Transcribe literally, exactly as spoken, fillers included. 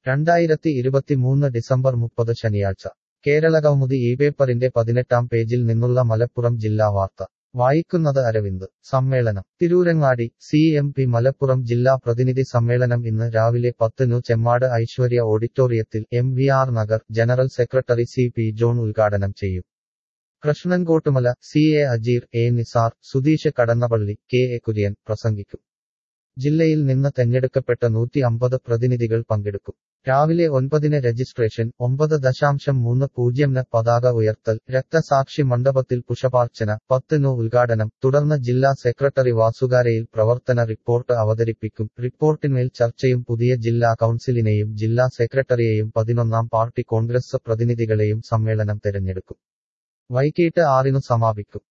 രണ്ടായിരത്തി ഇരുപത്തിമൂന്ന് ഡിസംബർ മുപ്പത് ശനിയാഴ്ച കേരളകൗമുദി ഈ പേപ്പറിന്റെ പതിനെട്ടാം പേജിൽ നിന്നുള്ള മലപ്പുറം ജില്ലാ വാർത്ത വായിക്കുന്നത് അരവിന്ദ് സമ്മേളനം Tirurangadi C M P Malappuram ജില്ലാ പ്രതിനിധി സമ്മേളനം ഇന്ന് രാവിലെ പത്തിനു ചെമ്മാട് ഐശ്വര്യ ഓഡിറ്റോറിയത്തിൽ M V R Nagar general secretary C P John ഉദ്ഘാടനം ചെയ്യും Krishnankottumala C A Ajeer A Nisar Sudheesh Kadannappally K A Kurian പ്രസംഗിക്കും ജില്ലയിൽ നിന്ന് തെരഞ്ഞെടുക്കപ്പെട്ട നൂറ്റി അമ്പത് പ്രതിനിധികൾ പങ്കെടുക്കും രാവിലെ ഒൻപതിന് രജിസ്ട്രേഷൻ ഒമ്പത് ദശാംശം മൂന്ന് പൂജ്യംന് പതാക ഉയർത്തൽ രക്തസാക്ഷി മണ്ഡപത്തിൽ പുഷ്പാർച്ചന പത്തിനു ഉദ്ഘാടനം തുടർന്ന് ജില്ലാ സെക്രട്ടറി വാസുകാരയിൽ പ്രവർത്തന റിപ്പോർട്ട് അവതരിപ്പിക്കും റിപ്പോർട്ടിന്മേൽ ചർച്ചയും പുതിയ ജില്ലാ കൗൺസിലിനെയും ജില്ലാ സെക്രട്ടറിയെയും പതിനൊന്നാം പാർട്ടി കോൺഗ്രസ് പ്രതിനിധികളെയും സമ്മേളനം തെരഞ്ഞെടുക്കും വൈകിട്ട് ആറിനു സമാപിക്കും